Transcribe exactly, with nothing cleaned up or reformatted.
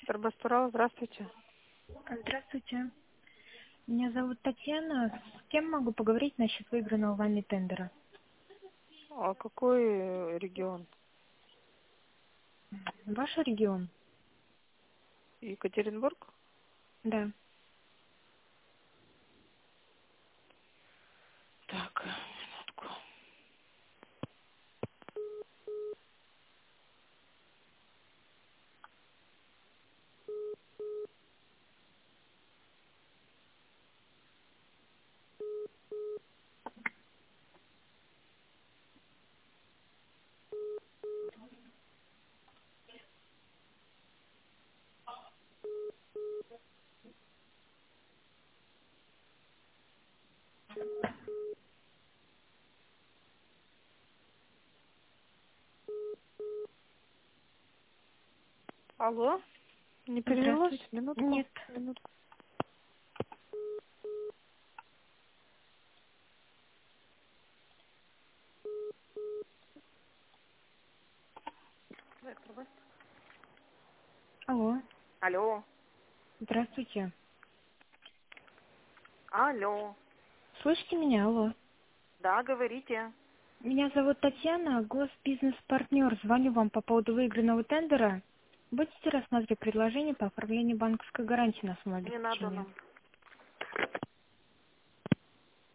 Электробастурал, здравствуйте. Здравствуйте. Меня зовут Татьяна. С кем могу поговорить насчет выигранного вами тендера? А какой э, регион? Ваш регион? Екатеринбург? Да. Так, минутку. Алло? Не перевелось? Здравствуйте. Минутку. Нет. Минутку. Алло. Алло. Здравствуйте. Алло. Слышите меня? Алло. Да, говорите. Меня зовут Татьяна, госбизнес-партнер. Звоню вам по поводу выигранного тендера. Будете рассматривать предложение по оформлению банковской гарантии на Не надо самообеспечение? нам.